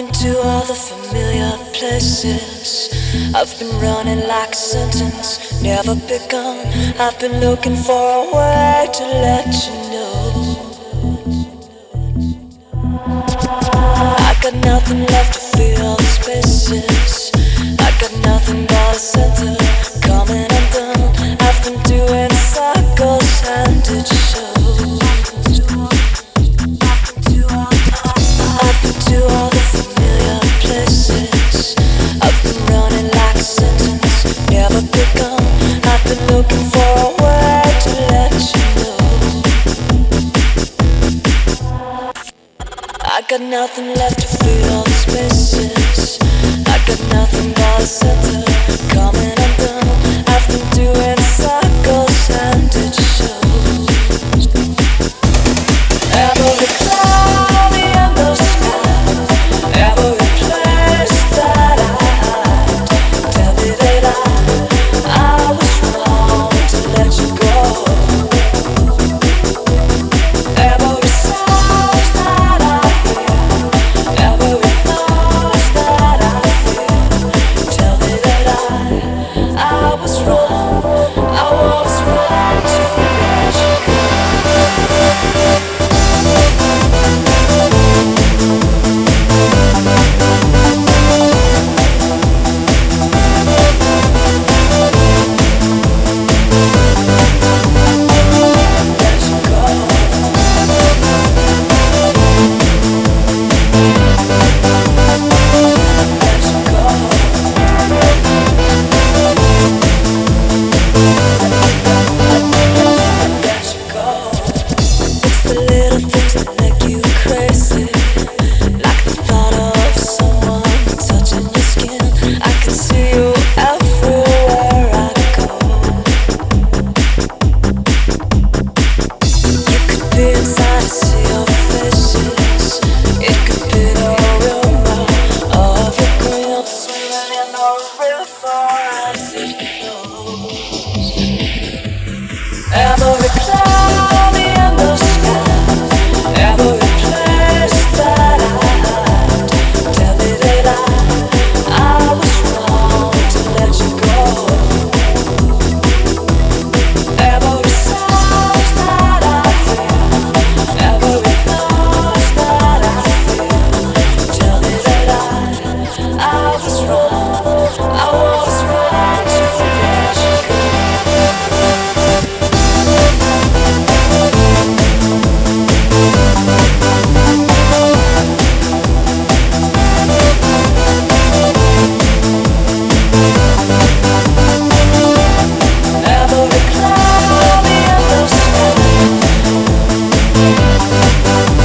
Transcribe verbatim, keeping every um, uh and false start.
been to all the familiar places. I've been running like a sentence, never begun. I've been looking for a way to let you know. I got nothing left to fill the spaces. I got nothing but a center coming undone. I've been doing circles and it shows. I've been to all the familiar places. I've been running like a sentence, never begun. I've been looking for a way to let you know. I got nothing left to fill the spaces. I got nothing but a center coming undone. I've been doing circles and it shows. Every cloud in the sky, every place that I hide, tell me that I, I was wrong to let you go. Every sound that I hear, every thought that I feel, tell me that I, I was wrong, I was wrong to let you go. Every cloud in the sky, every place that I hide, tell me that I, I was wrong to let you go. Every sound that I feel, every thought that I feel, tell me that I, I was wrong, I was wrong to let you go. Every cloud in the sky,